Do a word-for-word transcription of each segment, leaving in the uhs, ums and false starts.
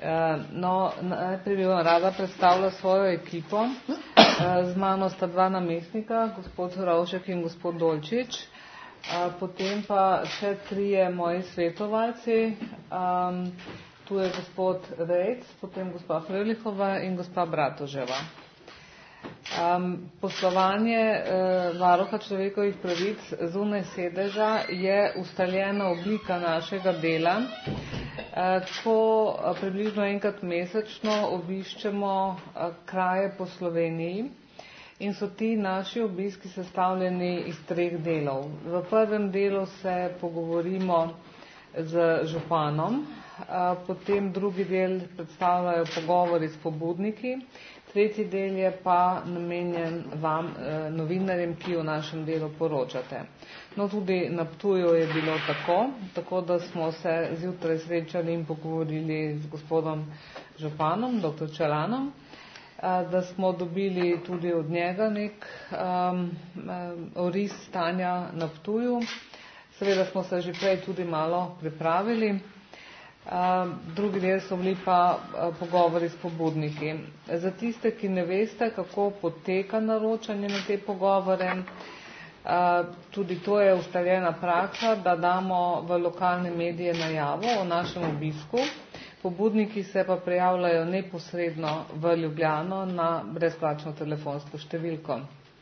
No, najprej bi vam rada predstavila svojo ekipo. Z mano sta dva namestnika, gospod Rovšek in gospod Dolčič. Potem pa še trije moji svetovalci. Tu je gospod Rejc, potem gospa Frelihova in gospa Bratoževa. Um, poslovanje uh, varuha človekovih pravic zunaj sedeža je ustaljena oblika našega dela, uh, ko uh, približno enkrat mesečno obiščemo uh, kraje po Sloveniji in so ti naši obiski sestavljeni iz treh delov. V prvem delu se pogovorimo z županom, uh, potem drugi del predstavljajo pogovori s pobudniki, tretji del je pa namenjen vam, eh, novinarjem, ki o našem delu poročate. No, tudi na Ptuju je bilo tako, tako da smo se zjutraj srečali in pogovorili z gospodom županom, doktor Čelanom, eh, da smo dobili tudi od njega nek um, oris stanja na Ptuju. Seveda smo se že prej tudi malo pripravili. Uh, drugi del so bili pa uh, pogovori s pobudniki. Za tiste, ki ne veste, kako poteka naročanje na te pogovore, uh, tudi to je ustaljena praksa, da damo v lokalne medije najavo o našem obisku. Pobudniki se pa prijavljajo neposredno v Ljubljano na brezplačno telefonsko številko.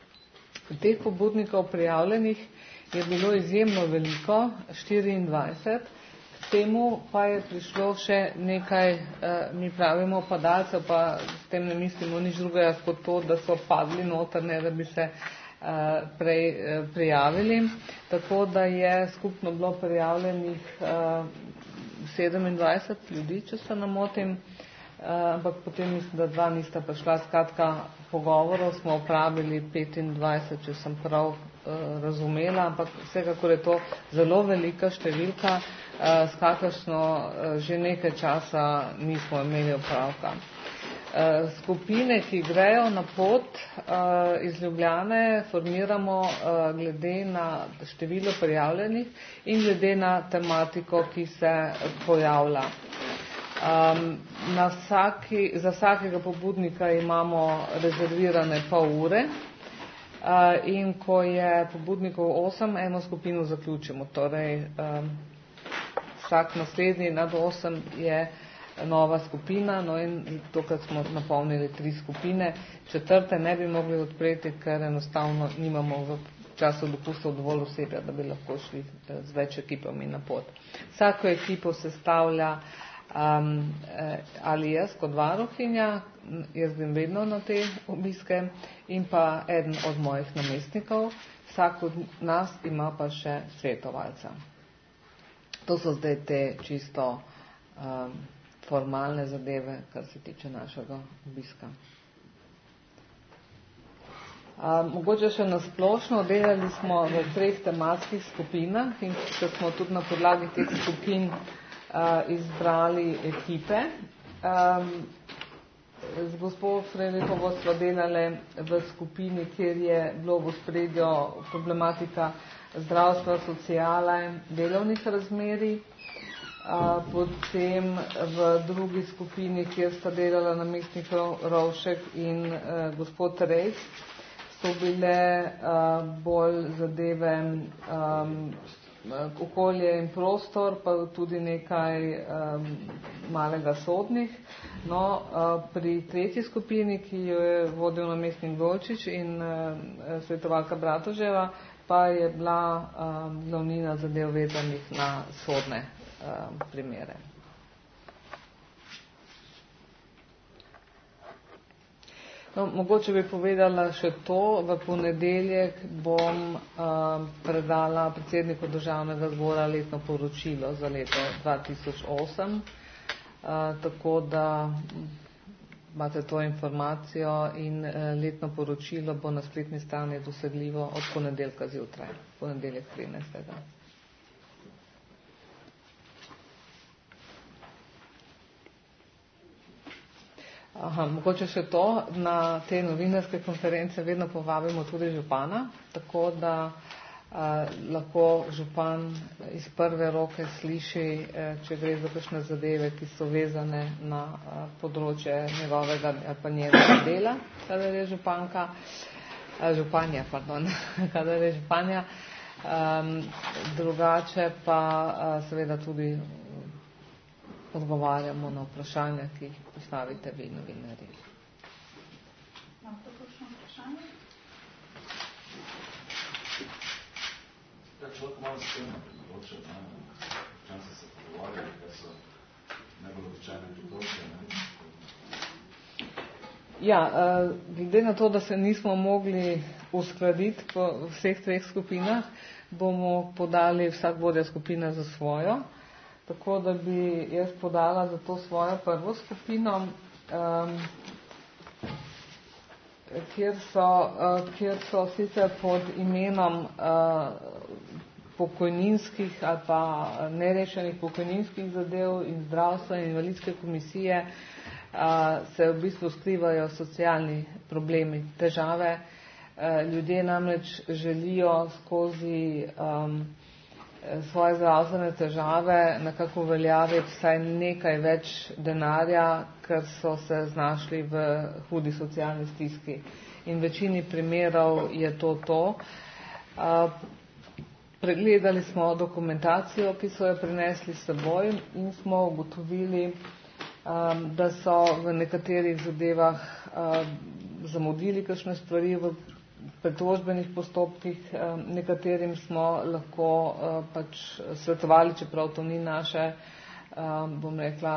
Teh pobudnikov prijavljenih je bilo izjemno veliko, štiriindvajset. Temu pa je prišlo še nekaj, mi pravimo padalcev, pa s tem ne mislimo nič drugega kot to, da so padli noter, ne da bi se prej prijavili. Tako da je skupno bilo prijavljenih sedemindvajset ljudi, če se ne motim, ampak potem mislim, da dva nista prišla. Skratka, pogovorov smo opravili petindvajset, če sem prav razumela, ampak vsekakor je to zelo velika številka, s kakršno že nekaj časa nismo imeli opravka. Skupine, ki grejo na pot iz Ljubljane, formiramo glede na število prijavljenih in glede na tematiko, ki se pojavlja. Na vsaki, za vsakega pobudnika imamo rezervirane pol ure. Uh, in ko je pobudnikov osem, eno skupino zaključimo. Torej, um, vsak naslednji nad osem je nova skupina, no in tokrat smo napolnili tri skupine. Četrte ne bi mogli odpreti, ker enostavno nimamo v času dopustov dovolj osebja, da bi lahko šli z več ekipami na pot. Vsako ekipo sestavlja um, ali jaz kot varuhinja, jaz grem vedno na te obiske, in pa eden od mojih namestnikov. Vsak od nas ima pa še svetovalca. To so zdaj te čisto um, formalne zadeve, kar se tiče našega obiska. Um, mogoče še nasplošno delali smo v treh tematskih skupinah in ker smo tudi na podlagi teh skupin uh, izbrali ekipe. Um, Z gospod Frelihovo sva delali v skupini, kjer je bilo v ospredju problematika zdravstva, sociale, delovnih razmerij. Potem v drugi skupini, kjer sta delala namestnik Rovšek in gospod Rejc, so bile bolj zadeve okolje in prostor, pa tudi nekaj um, malega sodnih. No, uh, pri tretji skupini, ki jo je vodil namestnik Dolčič in uh, svetovalka Bratoževa, pa je bila um, glavnina zadev vezanih na sodne um, primere. No, mogoče bi povedala še to, v ponedeljek bom uh, predala predsedniku državnega zbora letno poročilo za leto dva tisoč osem, uh, tako da imate to informacijo in uh, letno poročilo bo na spletni strani dosegljivo od ponedeljka zjutraj, ponedeljek trinajstega. Aha, mogoče še to, na te novinarske konference vedno povabimo tudi župana, tako da Uh, lahko župan iz prve roke sliši, eh, če gre za kakšne zadeve, ki so vezane na uh, področje njegovega ali pa njenega dela, kadar je županka, uh, županja, pardon, kadar je županja. Um, drugače pa uh, seveda tudi odgovarjamo na vprašanja, ki jih postavite vi, novinarji. Imate kakšno vprašanje? Ja, človek malo spremno priporoča, včasih se pogovarjali, kaj so najbolj običajne priporočje. Ja, glede na to, da se nismo mogli uskladiti po vseh treh skupinah, bomo podali vsak vodja skupine za svojo. Tako da bi jaz podala za to svojo prvo skupino, um, kjer so, uh, kjer so sicer pod imenom uh, pokojninskih ali pa nerešenih pokojninskih zadev in zdravstva in invalidske komisije uh, se v bistvu skrivajo socialni problemi, težave. Uh, ljudje namreč želijo skozi um, svoje zdravstvene težave nekako uveljaviti vsaj nekaj več denarja, ker so se znašli v hudi socialni stiski. In v večini primerov je to to. Uh, Pregledali smo dokumentacijo, ki so jo prinesli s seboj in smo ugotovili, um, da so v nekaterih zadevah um, zamudili kakšne stvari v pritožbenih postopkih, um, nekaterim smo lahko uh, pač svetovali, čeprav to ni naše, um, bom rekla,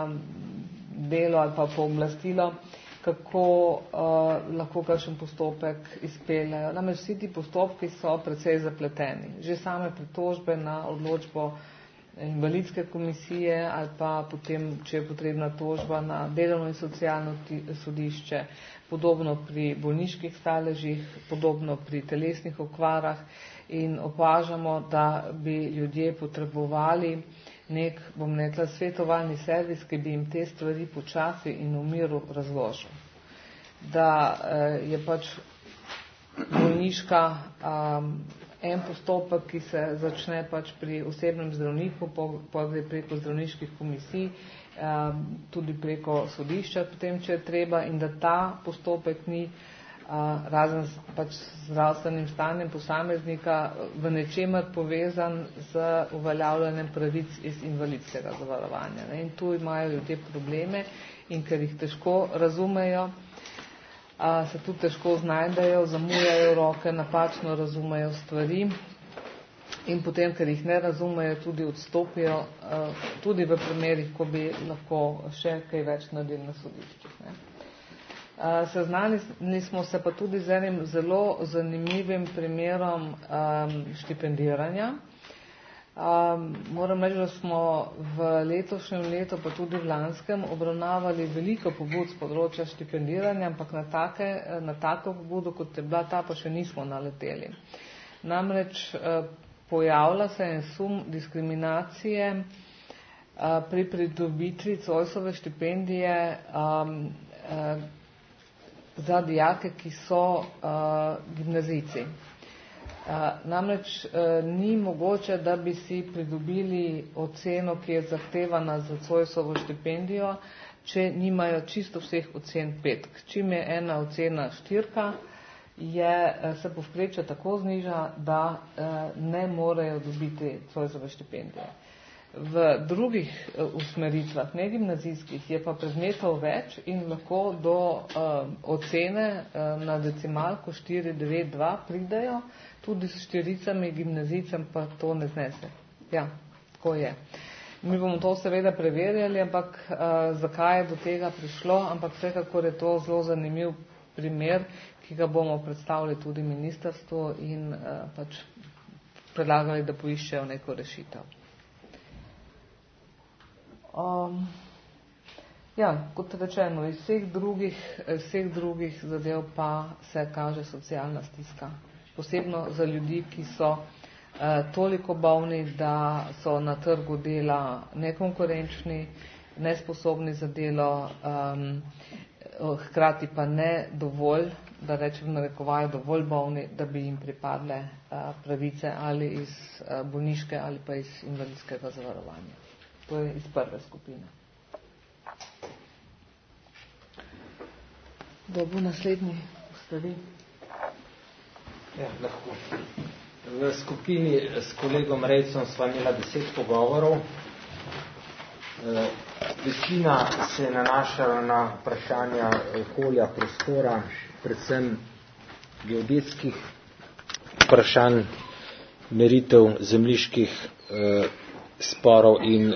delo ali pa pooblastilo, kako uh, lahko kakšen postopek izpeljajo. Namreč vsi ti postopki so precej zapleteni. Že same pritožbe na odločbo invalidske komisije ali pa potem, če je potrebna tožba na delovno in socialno sodišče, podobno pri bolniških staležih, podobno pri telesnih okvarah in opažamo, da bi ljudje potrebovali nek, bom rekla, svetovalni servis, ki bi jim te stvari počasi in v miru razložil. Da eh, je pač bolniška um, en postopek, ki se začne pač pri osebnem zdravniku, pa gre preko zdravniških komisij, um, tudi preko sodišča, potem, če je treba, in da ta postopek ni Uh, razen pač zdravstvenim stanjem posameznika v nečemer povezan z uveljavljanjem pravic iz invalidskega zavarovanja. Ne? In tu imajo ljudje probleme in ker jih težko razumejo, uh, se tudi težko znajdejo, zamujajo roke, napačno razumejo stvari in potem, ker jih ne razumejo, tudi odstopijo, uh, tudi v primerih, ko bi lahko še kaj več naredili na sodiščih. Ne? Uh, seznanili smo se pa tudi z enim zelo zanimivim primerom um, štipendiranja. Um, moram reči, da smo v letošnjem letu, pa tudi v lanskem, obravnavali veliko pobud z področja štipendiranja, ampak na, take, na tako pobudo, kot je bila ta, pa še nismo naleteli. Namreč uh, pojavlja se en sum diskriminacije uh, pri pridobitvi Zoisove štipendije um, uh, za dijake, ki so uh, gimnazijci. Uh, namreč uh, ni mogoče, da bi si pridobili oceno, ki je zahtevana za Zoisovo štipendijo, če nimajo čisto vseh ocen petk. Čim je ena ocena štirka, je, se povprečje tako zniža, da uh, ne morejo dobiti Zoisove štipendije. V drugih usmeritvah, ne gimnazijskih, je pa predmetov več in lahko do uh, ocene uh, na decimalko štiri devet dva pridejo, tudi s štiricami gimnazijcem pa to ne znese. Ja, tako je. Mi bomo to seveda preverjali, ampak uh, zakaj je do tega prišlo, ampak vsekakor je to zelo zanimiv primer, ki ga bomo predstavili tudi ministrstvu in uh, pač predlagali, da poiščejo neko rešitev. Um, ja, kot rečeno, iz vseh drugih, vseh drugih zadev pa se kaže socialna stiska. Posebno za ljudi, ki so eh, toliko bolni, da so na trgu dela nekonkurenčni, nesposobni za delo, um, hkrati pa ne dovolj, da rečem narekovajo dovolj bolni, da bi jim pripadle pravice ali iz bolniške ali pa iz invalidskega zavarovanja. To je iz prve skupine. Kdo bo naslednji ustavi? Ja, lahko. V skupini s kolegom Rejcom sva imela deset pogovorov. E, večina se je nanašala na vprašanja okolja, prostora, predvsem geodetskih vprašanj, meritev zemljiških e, sporov in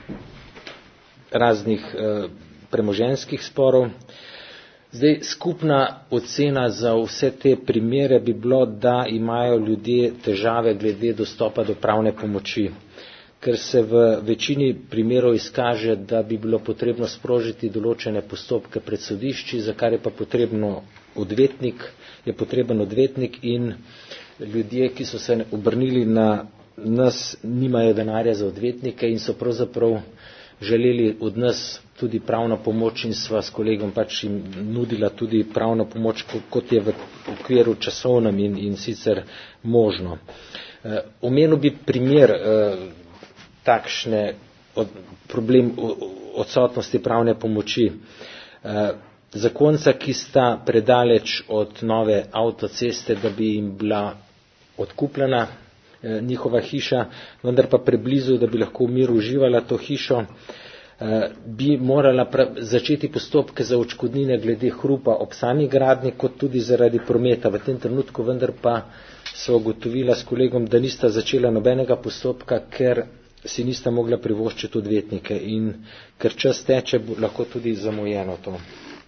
raznih e, premoženjskih sporov. Zdaj, skupna ocena za vse te primere bi bilo, da imajo ljudje težave glede dostopa do pravne pomoči, ker se v večini primerov izkaže, da bi bilo potrebno sprožiti določene postopke pred sodišči, za kar je pa potrebno odvetnik, je potreben odvetnik in ljudje, ki so se obrnili na nas, nimajo denarja za odvetnike in so pravzaprav želeli od nas tudi pravno pomoč in sva s kolegom pač jim nudila tudi pravno pomoč, kot je v okviru časovnem in, in sicer možno. E, omenil bi primer e, takšne od, problem odsotnosti pravne pomoči. E, zakonca, ki sta predaleč od nove avtoceste, da bi jim bila odkupljena e, njihova hiša, vendar pa preblizu, da bi lahko v miru uživala to hišo, bi morala začeti postopke za odškodnine glede hrupa ob sami gradnji, kot tudi zaradi prometa. V tem trenutku vendar pa so ugotovila s kolegom, da nista začela nobenega postopka, ker si nista mogla privoščiti odvetnike in ker čas teče, bo lahko tudi zamujeno to.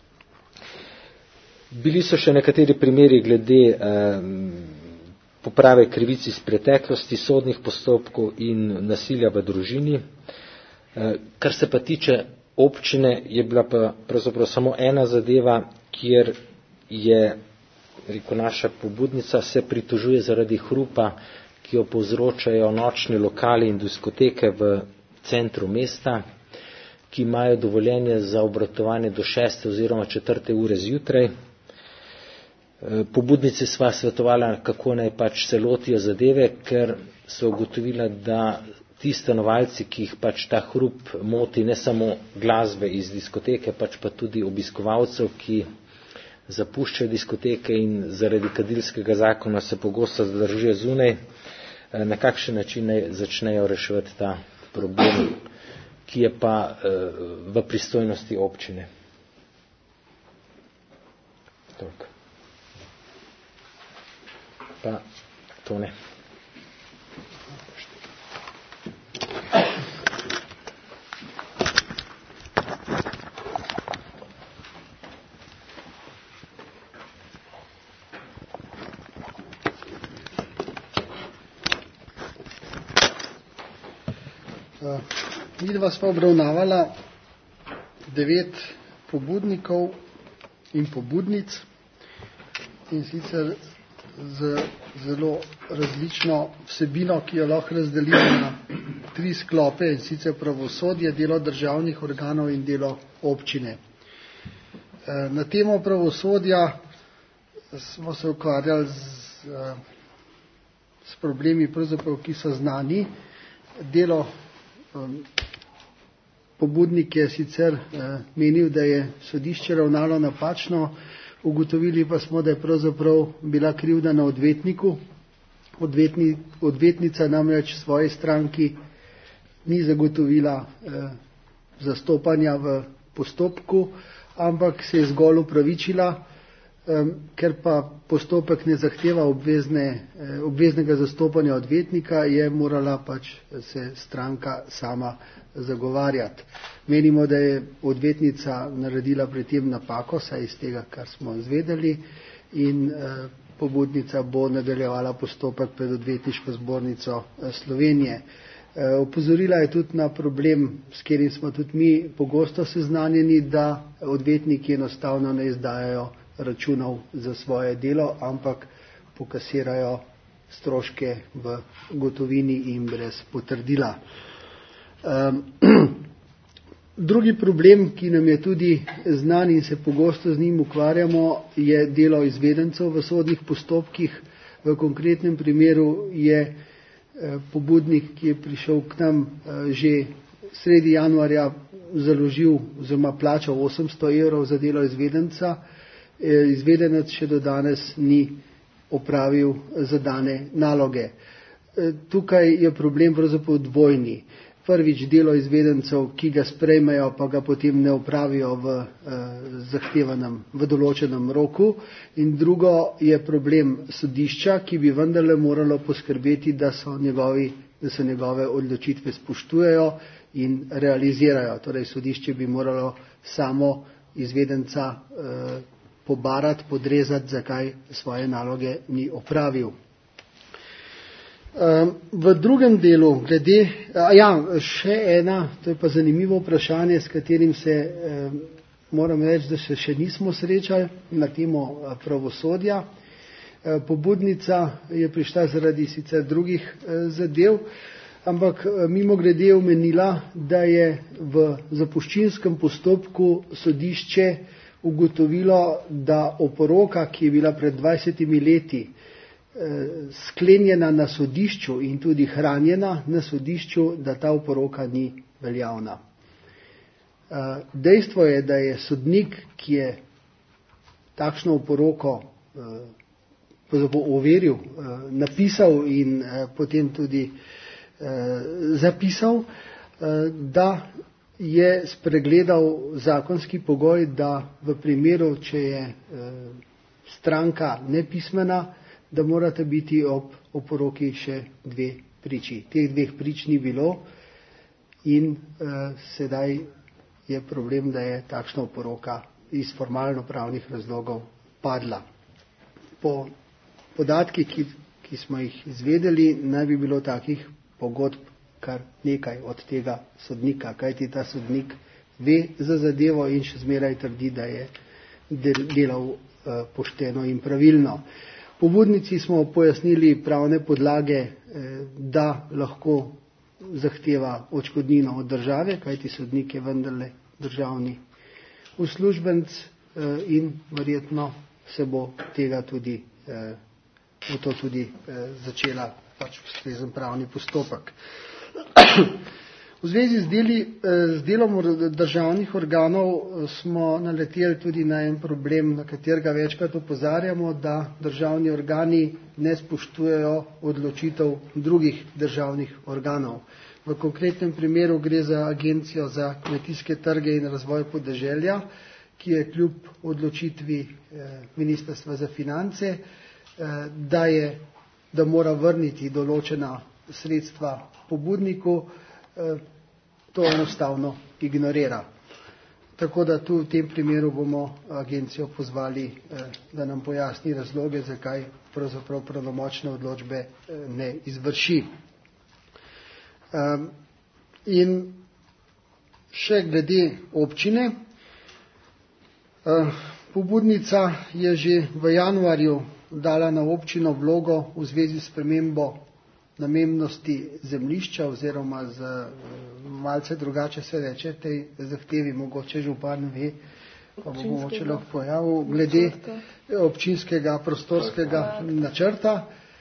Bili so še nekateri primeri glede eh, poprave krivic iz preteklosti, sodnih postopkov in nasilja v družini. Kar se pa tiče občine, je bila pa pravzaprav samo ena zadeva, kjer je, rekel, naša pobudnica se pritožuje zaradi hrupa, ki jo povzročajo nočni lokali in diskoteke v centru mesta, ki imajo dovoljenje za obratovanje do šeste oziroma četrte ure zjutraj. Pobudnici sva svetovala, kako naj pač se lotijo zadeve, ker so ugotovila, da ti stanovalci, ki jih pač ta hrup moti, ne samo glasbe iz diskoteke, pač pa tudi obiskovalcev, ki zapuščajo diskoteke in zaradi kadilskega zakona se pogosto zadržijo zunaj, na kakšen način naj začnejo reševati ta problem, ki je pa v pristojnosti občine. Toliko. Pa to ne. Midva sva obravnavala devet pobudnikov in pobudnic in sicer z zelo različno vsebino, ki jo lahko razdelimo na tri sklope, in sicer pravosodje, delo državnih organov in delo občine. Na temo pravosodja smo se ukvarjali z, s problemi, pravzaprav, ki so znani. Delo pobudnik je sicer menil, da je sodišče ravnalo napačno, ugotovili pa smo, da je pravzaprav bila krivda na odvetniku. Odvetni, odvetnica namreč svoji stranki ni zagotovila eh, zastopanja v postopku, ampak se je zgolj upravičila, eh, ker pa postopek ne zahteva obvezne, eh, obveznega zastopanja odvetnika, je morala pač se stranka sama zagovarjati. Menimo, da je odvetnica naredila pri tem napako, saj iz tega, kar smo izvedeli, in eh, pobudnica bo nadaljevala postopek pred odvetniško zbornico Slovenije. Eh, opozorila je tudi na problem, s katerim smo tudi mi pogosto seznanjeni, da odvetniki enostavno ne izdajajo računov za svoje delo, ampak pokasirajo stroške v gotovini in brez potrdila. Um, Drugi problem, ki nam je tudi znan in se pogosto z njim ukvarjamo, je delo izvedencev v sodnih postopkih. V konkretnem primeru je pobudnik, ki je prišel k nam že sredi januarja, založil oziroma plačal osemsto evrov za delo izvedenca. Izvedenec še do danes ni opravil zadane naloge. Tukaj je problem pravzaprav dvojni. Prvič, delo izvedencev, ki ga sprejmejo, pa ga potem ne opravijo v zahtevanem, v določenem roku. In drugo je problem sodišča, ki bi vendarle moralo poskrbeti, da so, njegovi, da se njegove odločitve spoštujejo in realizirajo. Torej, sodišče bi moralo samo izvedenca eh, pobarati, podrezati, zakaj svoje naloge ni opravil. V drugem delu, glede, a ja, še ena, to je pa zanimivo vprašanje, s katerim se eh, moram reči, da se še nismo srečali na temo pravosodja. Eh, pobudnica je prišla zaradi sicer drugih eh, zadev, ampak eh, mimo glede omenila, da je v zapuščinskem postopku sodišče ugotovilo, da oporoka, ki je bila pred dvajsetimi leti sklenjena na sodišču in tudi hranjena na sodišču, da ta oporoka ni veljavna. Dejstvo je, da je sodnik, ki je takšno oporoko overil, napisal in potem tudi zapisal, da je spregledal zakonski pogoj, da v primeru, če je stranka nepismena, da morate biti ob oporoki še dve priči. Teh dveh prič ni bilo in eh, sedaj je problem, da je takšna oporoka iz formalno-pravnih razlogov padla. Po podatkih, ki, ki smo jih izvedeli, naj bi bilo takih pogodb kar nekaj od tega sodnika, kajti ta sodnik ve za zadevo in še zmeraj trdi, da je delal eh, pošteno in pravilno. Pobudnici smo pojasnili pravne podlage, da lahko zahteva odškodnino od države, kajti sodnik je vendarle državni uslužbenec in verjetno se bo tega tudi, bo to tudi začela pač ustrezen pravni postopek. V zvezi z, deli, z delom državnih organov smo naleteli tudi na en problem, na katerega večkrat opozarjamo, da državni organi ne spoštujejo odločitev drugih državnih organov. V konkretnem primeru gre za Agencijo za kmetijske trge in razvoj podeželja, ki je kljub odločitvi Ministrstva za finance, da, je, da mora vrniti določena sredstva pobudniku, to enostavno ignorira. Tako da tu v tem primeru bomo agencijo pozvali, da nam pojasni razloge, zakaj pravzaprav pravnomočne odločbe ne izvrši. In še glede občine. Pobudnica je že v januarju dala na občino vlogo v zvezi s spremembo namennosti zemljišča oziroma z malce drugače se reče tej zahtevi, mogoče župan ve, pa bo mogoče lahko pojavil, glede občinskega prostorskega načrta.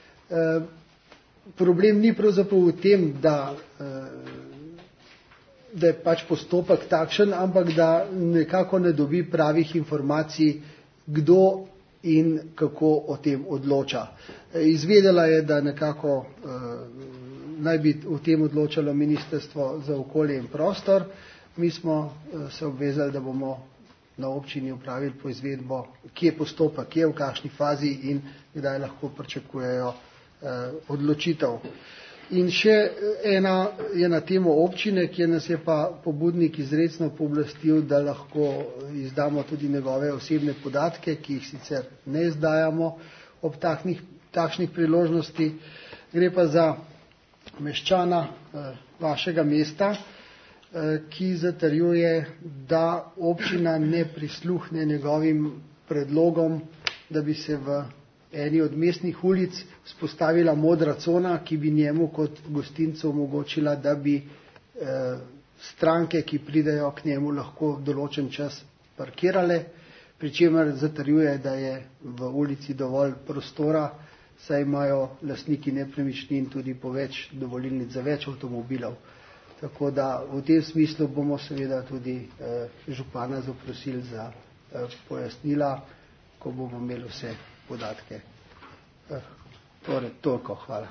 Problem ni pravzaprav v tem, da, da je pač postopek takšen, ampak da nekako ne dobi pravih informacij, kdo in kako o tem odloča. Izvedela je, da nekako eh, naj bi o tem odločalo Ministrstvo za okolje in prostor. Mi smo eh, se obvezali, da bomo na občini upravili poizvedbo, kje je postopek, kje je v kakšni fazi in kdaj lahko pričakujejo eh, odločitev. In še ena je na temo občine, kjer nas je pa pobudnik izrecno pooblastil, da lahko izdamo tudi njegove osebne podatke, ki jih sicer ne izdajamo ob takšnih, takšnih priložnosti. Gre pa za meščana eh, vašega mesta, eh, ki zatrjuje, da občina ne prisluhne njegovim predlogom, da bi se v eni od mestnih ulic vzpostavila modra cona, ki bi njemu kot gostincu omogočila, da bi eh, stranke, ki pridejo k njemu, lahko določen čas parkirale, pri čemer zatrjuje, da je v ulici dovolj prostora, saj imajo lastniki nepremičnin tudi po več dovolilnic za več avtomobilov. Tako da v tem smislu bomo seveda tudi eh, župana zaprosili za eh, pojasnila, ko bomo imeli vse podatke. Eh, torej, toliko, hvala.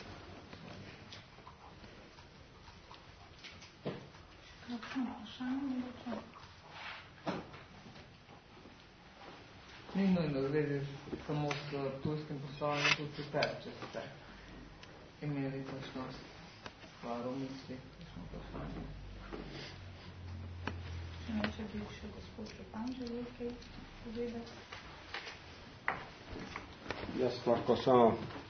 Ni nujno zvezi samo s tujskim poslovanjem, tudi sicer, če ste imeli kakšno stvar v misli, kakšno vprašanje. Če bi še gospod Župan želel kaj povedati? Jaz lahko samo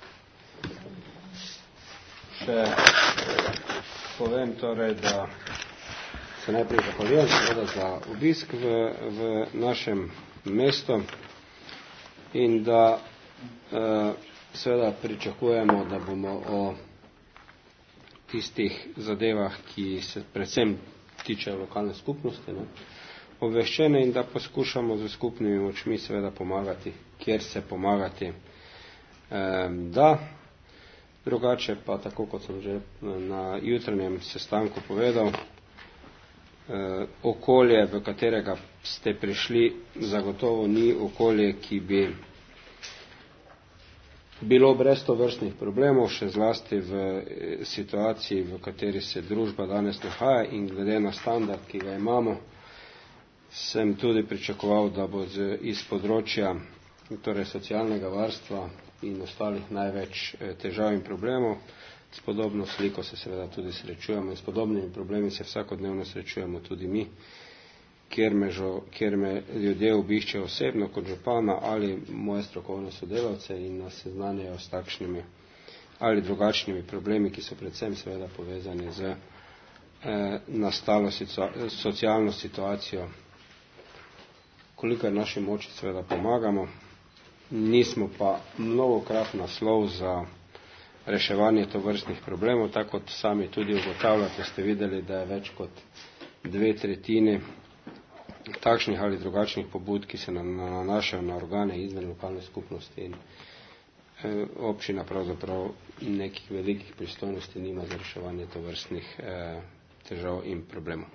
še povem torej, da se najprej zahvaljujem seveda za obisk v, v našem mestu in da eh, seveda pričakujemo, da bomo o tistih zadevah, ki se predvsem tičejo lokalne skupnosti, ne, obveščene in da poskušamo z skupnimi močmi seveda pomagati, kjer se pomagati eh, da. Drugače pa, tako kot sem že na jutranjem sestanku povedal, eh, okolje, v katerega ste prišli, zagotovo ni okolje, ki bi bilo brez tovrstnih problemov, še zlasti v situaciji, v kateri se družba danes nahaja in glede na standard, ki ga imamo, sem tudi pričakoval, da bo z, iz področja torej socialnega varstva in ostalih največ težav in problemov. S podobno sliko se seveda tudi srečujemo in s podobnimi problemi se vsakodnevno srečujemo tudi mi, kjer me, žo, kjer me ljudje obiščejo osebno kot župana ali moje strokovne sodelavce in nas seznanjajo s takšnimi ali drugačnimi problemi, ki so predvsem seveda povezani z eh, nastalo situa socialno situacijo. Koliko je naši moči seveda pomagamo, nismo pa mnogokrat naslov za reševanje tovrstnih problemov, tako kot sami tudi ugotavljate, ste videli, da je več kot dve tretjini takšnih ali drugačnih pobud, ki se nanašajo na organe izven lokalne skupnosti in eh, občina pravzaprav nekih velikih pristojnosti nima za reševanje tovrstnih eh, težav in problemov.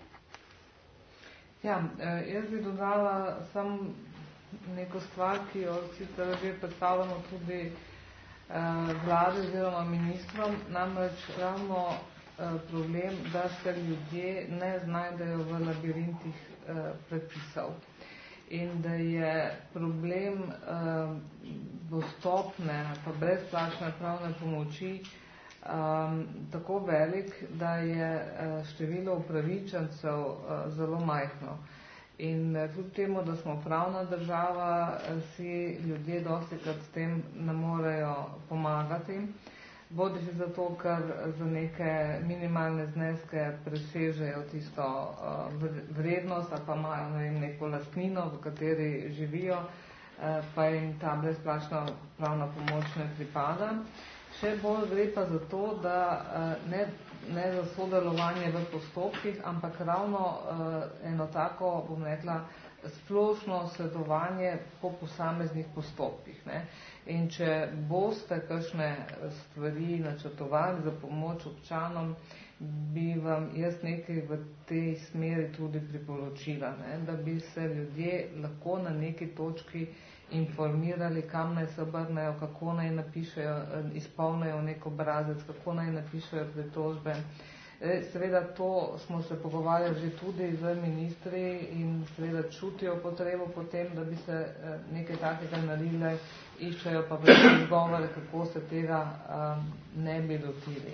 Ja, eh, jaz bi dodala samo neko stvar, ki jo sicer že predstavljamo tudi eh, vlade oziroma ministrom, namreč ravno eh, problem, da se ljudje ne znajdejo v labirintih eh, predpisov in da je problem eh, dostopne pa brezplačne pravne pomoči um, tako velik, da je uh, število upravičencev uh, zelo majhno. In uh, kljub temu, da smo pravna država, uh, si ljudje dostikrat s tem ne morejo pomagati. Bodi si zato, ker za neke minimalne zneske presežejo tisto uh, vrednost, ali pa imajo ne vem, neko lastnino, v kateri živijo, uh, pa jim ta brezplačna pravna pomoč ne pripada. Še bolj gre pa za to, da uh, ne, ne za sodelovanje v postopkih, ampak ravno uh, eno tako, bom rekla, splošno svetovanje po posameznih postopkih. Ne? In če boste kakšne stvari načrtovali za pomoč občanom, bi vam jaz nekaj v tej smeri tudi priporočila, ne? Da bi se ljudje lahko na neki točki informirali, kam naj se obrnejo, kako naj napišejo, izpolnejo nek obrazec, kako naj napišejo pritožbe. Seveda to smo se pogovarjali že tudi z ministri in seveda čutijo potrebo potem, da bi se nekaj takega naredile, iščejo pa predvsem izgovore, kako se tega um, ne bi lotili.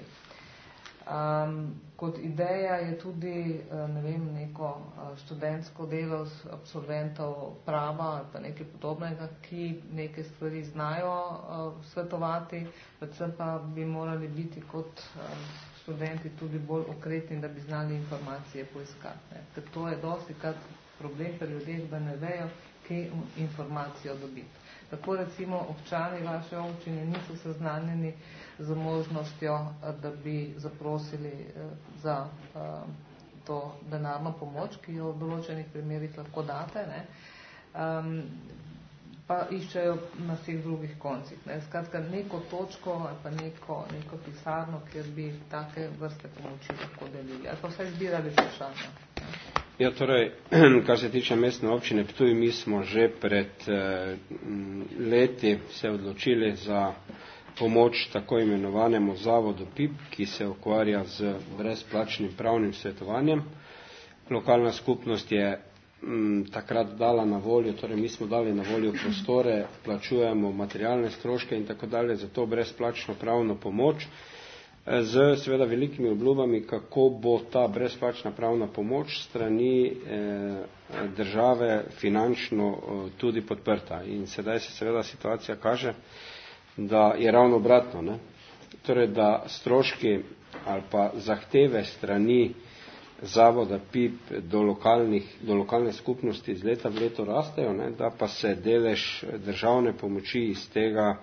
Um, kot ideja je tudi ne vem, neko študentsko delo z absolventov prava ali pa nekaj podobnega, ki neke stvari znajo uh, svetovati, predvsem pa bi morali biti kot um, študenti tudi bolj okretni, da bi znali informacije poiskati. Ne. Ker to je dosti krat problem pri ljudeh, da ne vejo, kje informacijo dobiti. Tako recimo občani vaše občine niso seznanjeni z možnostjo, da bi zaprosili za to denarno pomoč, ki jo v določenih primerih lahko date, ne, um, pa iščejo na vseh drugih koncih. Ne. Skratka, neko točko ali pa neko, neko pisarno, kjer bi take vrste pomoči lahko delili, ali pa vsaj zbirali vprašanja. Ja, torej, kar se tiče mestne občine Ptuj, mi smo že pred eh, leti se odločili za pomoč tako imenovanemu zavodu P I P, ki se ukvarja z brezplačnim pravnim svetovanjem. Lokalna skupnost je m, takrat dala na voljo, torej mi smo dali na voljo prostore, plačujemo materialne stroške in tako dalje za to brezplačno pravno pomoč, z seveda velikimi obljubami, kako bo ta brezplačna pravna pomoč strani eh, države finančno eh, tudi podprta. In sedaj se seveda situacija kaže, da je ravno obratno, ne? Torej, da stroški ali pa zahteve strani zavoda P I P do, lokalnih, do lokalne skupnosti iz leta v leto rastejo, ne? Da pa se delež državne pomoči iz tega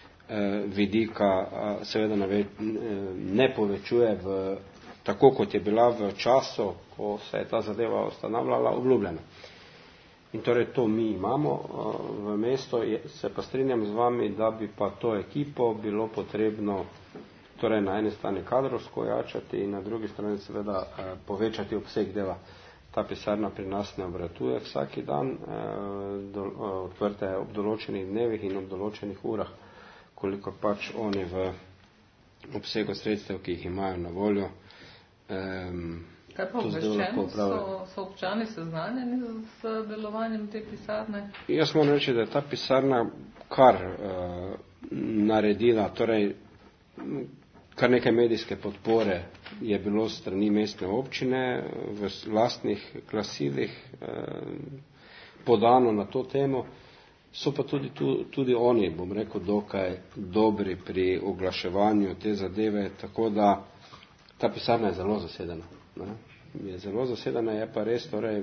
vidika seveda ne povečuje v, tako kot je bila v času, ko se je ta zadeva ustanavljala, obljubljena. In torej to mi imamo v mesto, se pa strinjam z vami, da bi pa to ekipo bilo potrebno torej na eni strani kadrovsko ojačati in na drugi strani seveda povečati obseg dela. Ta pisarna pri nas ne obratuje vsaki dan, odprta je ob določenih dnevih in ob določenih urah, koliko pač oni v obsegu sredstev, ki jih imajo na voljo. Um, Kaj pa obveščeni? So, so občani seznanjeni z delovanjem te pisarne? Jaz moram reči, da je ta pisarna kar uh, naredila, torej kar nekaj medijske podpore je bilo strani mestne občine v lastnih glasilih uh, podano na to temo. So pa tudi, tudi oni, bom rekel, dokaj dobri pri oglaševanju te zadeve, tako da ta pisarna je zelo zasedena. Ne? Je zelo zasedena, je pa res, torej,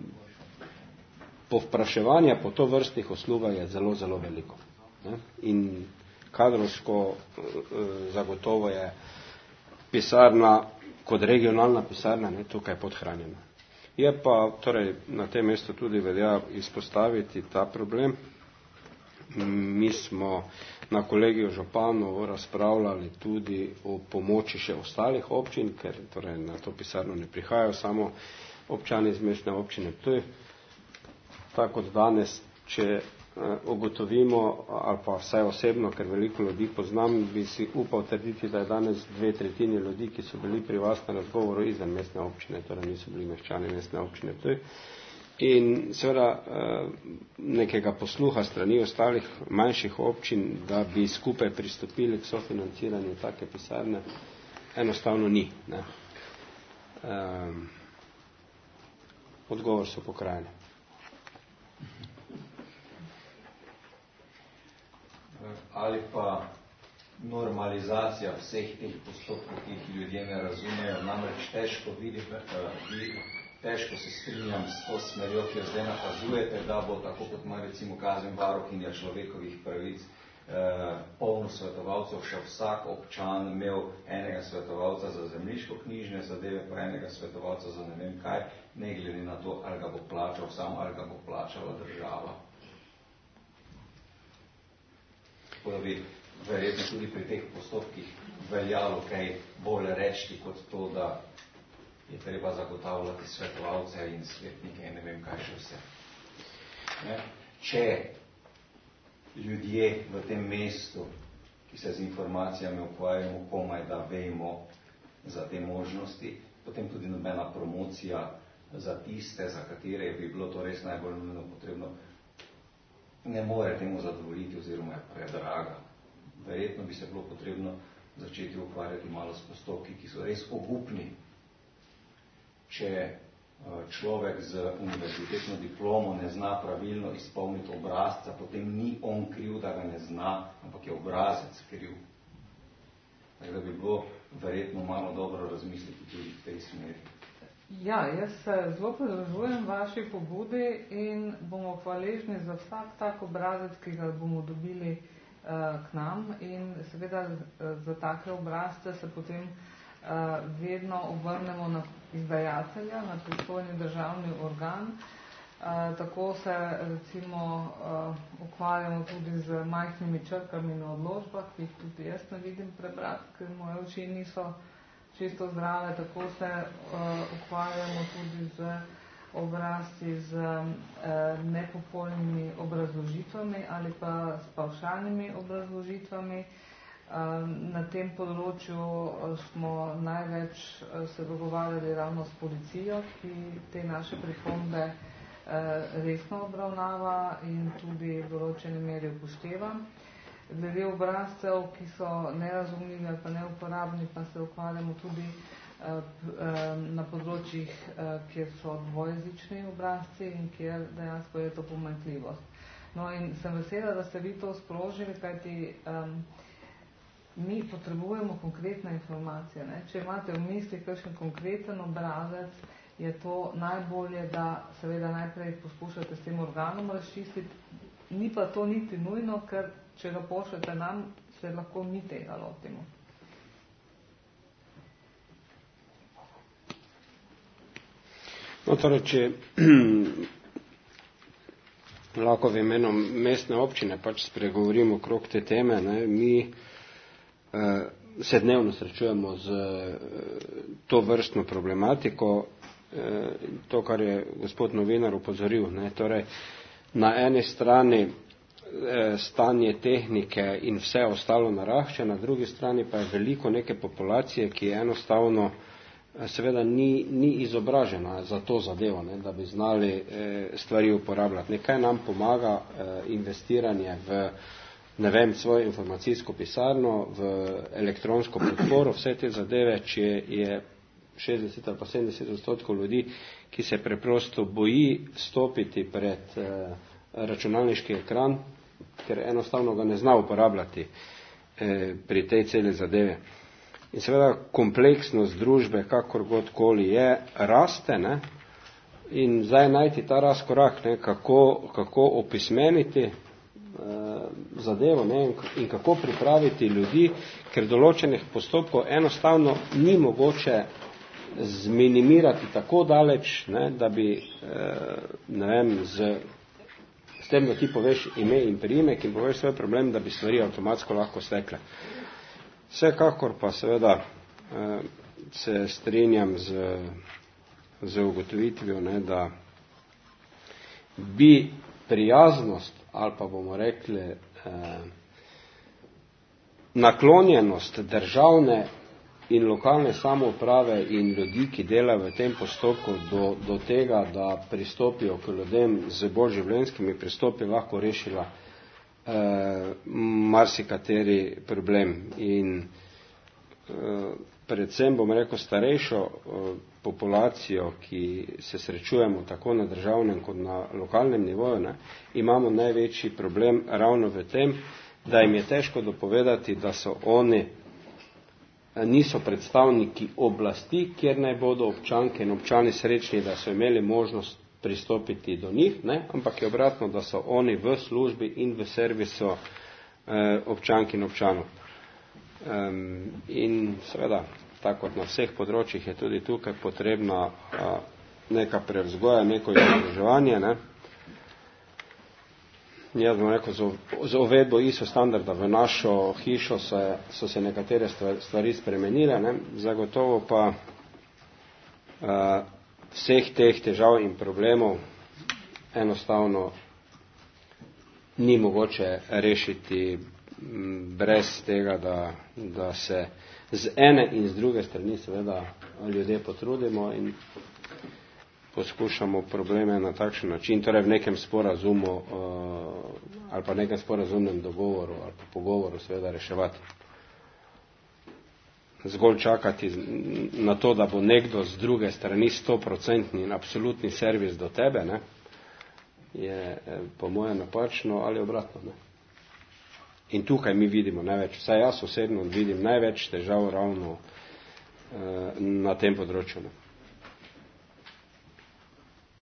povpraševanje po to vrstnih uslugah je zelo, zelo veliko. Ne? In kadrovsko zagotovo je pisarna, kot regionalna pisarna, ne, tukaj podhranjena. Je pa torej na tem mestu tudi velja izpostaviti ta problem. Mi smo na kolegiju županov razpravljali tudi o pomoči še ostalih občin, ker torej na to pisarno ne prihajajo samo občani iz mestne občine Ptuj. Tako kot danes, če ugotovimo, ali pa vsaj osebno, ker veliko ljudi poznam, bi si upal trditi, da je danes dve tretjini ljudi, ki so bili pri vas na razgovoru izven mestne občine, torej niso bili meščani mestne občine Ptuj. In seveda nekega posluha strani ostalih manjših občin, da bi skupaj pristopili k sofinanciranju take pisarne, enostavno ni. Ne. Um, odgovor so pokrajine. Ali pa normalizacija vseh teh postopkov, ki jih ljudje ne razumejo, namreč težko vidi, vi, težko se strinjam s to smerjo, ki jo zdaj nakazujete, da bo tako kot ima recimo kazen varuhinja človekovih pravic, eh, polno svetovalcev, še vsak občan imel enega svetovalca za zemljiško-knjižne zadeve, pa enega svetovalca za ne vem kaj, ne glede na to, ali ga bo plačal sam, ali ga bo plačala država. Tako da bi verjetno tudi pri teh postopkih veljalo kaj bolj reči, kot to, da je treba zagotavljati svetovalce in svetnike in ne vem kaj še vse. Ne? Če ljudje v tem mestu, ki se z informacijami ukvarjamo, komaj da vemo za te možnosti, potem tudi nobena promocija za tiste, za katere bi bilo to res najbolj nujno potrebno, ne more temu zadovoljiti oziroma je predraga. Verjetno bi se bilo potrebno začeti ukvarjati malo s postopki, ki so res ogupni. Če človek z univerzitetno diplomo ne zna pravilno izpolniti obrazca, potem ni on kriv, da ga ne zna, ampak je obrazec kriv. Tako da bi bilo verjetno malo dobro razmisliti tudi v tej smeri. Ja, jaz se zelo pridružujem vaši pobudi in bomo hvaležni za vsak tak obrazec, ki ga bomo dobili uh, k nam in seveda uh, za take obrazce se potem uh, vedno obrnemo na izdajatelja na pristojni državni organ. Uh, tako se recimo uh, ukvarjamo tudi z majhnimi črkami na odločbah, ki jih tudi jaz ne vidim prebrati, ker moje oči niso čisto zdrave. Tako se uh, ukvarjamo tudi z obrazci z uh, nepopolnimi obrazložitvami ali pa s pavšalnimi obrazložitvami. Uh, na tem področju uh, smo največ uh, se dogovarjali ravno s policijo, ki te naše pripombe resno obravnava in tudi v določeni meri upošteva. Glede obrazcev, ki so nerazumljivi ali pa neuporabni, pa se ukvarjamo tudi na področjih, kjer so dvojezični obrazci in kjer dejansko je to pomanjkljivost. No in sem vesela, da ste vi to sprožili, kajti um, mi potrebujemo konkretne informacije. Ne? Če imate v misli kakšen konkreten obrazec, je to najbolje, da seveda najprej poskušate s tem organom razčistiti. Ni pa to niti nujno, ker če ga pošljete nam, se lahko mi tega lotimo. No, torej, če lahko v imenu mestne občine pač spregovorimo okrog te teme, ne, mi eh, se dnevno srečujemo z eh, to vrstno problematiko. To, kar je gospod novinar upozoril, ne, torej na eni strani eh, stanje tehnike in vse ostalo narašča, na drugi strani pa je veliko neke populacije, ki enostavno eh, seveda ni, ni izobražena za to zadevo, ne, da bi znali eh, stvari uporabljati. Nekaj nam pomaga eh, investiranje v, ne vem, svojo informacijsko pisarno, v elektronsko podporo, vse te zadeve, če je šestdeset ali pa sedemdeset odstotkov ljudi, ki se preprosto boji stopiti pred eh, računalniški ekran, ker enostavno ga ne zna uporabljati eh, pri tej celi zadeve. In seveda kompleksnost družbe, kakorkoli je, raste, ne? In zdaj najti ta razkorak, ne? Kako, kako opismeniti eh, zadevo, ne? In kako pripraviti ljudi, ker določenih postopkov enostavno ni mogoče zminimirati tako daleč, ne, da bi, ne vem, z, s tem, da ti poveš ime in priimek in poveš svoj problem, da bi stvari avtomatsko lahko stekle. Vsekakor pa seveda se strinjam z, z ugotovitvijo, ne, da bi prijaznost ali pa bomo rekli eh, naklonjenost državne in lokalne samouprave in ljudi, ki delajo v tem postopku do, do tega, da pristopijo k ljudem z bolj življenjskimi pristopi, lahko rešila eh, marsikateri problem. In eh, predvsem, bom rekel, starejšo eh, populacijo, ki se srečujemo tako na državnem kot na lokalnem nivoju, ne, imamo največji problem ravno v tem, da jim je težko dopovedati, da so oni niso predstavniki oblasti, kjer naj bodo občanke in občani srečni, da so imeli možnost pristopiti do njih, ne? Ampak je obratno, da so oni v službi in v servisu eh, občank in občanov. Um, in seveda, tako kot na vseh področjih, je tudi tukaj potrebna a, neka prevzgoja, neko izobraževanje, ne? Jaz bom rekel, z uvedbo I S O standarda v našo hišo se, so se nekatere stvari spremenile, ne? Zagotovo pa uh, vseh teh težav in problemov enostavno ni mogoče rešiti brez tega, da, da se z ene in z druge strani seveda ljudje potrudimo in poskušamo probleme na takšen način, torej v nekem sporazumu uh, ali pa nekem sporazumnem dogovoru ali pa pogovoru seveda reševati. Zgolj čakati na to, da bo nekdo z druge strani stoprocentni in absolutni servis do tebe, ne, je po moje napačno ali obratno. Ne. In tukaj mi vidimo največ, vsaj jaz osebno vidim največ težav ravno uh, na tem področju. Ne.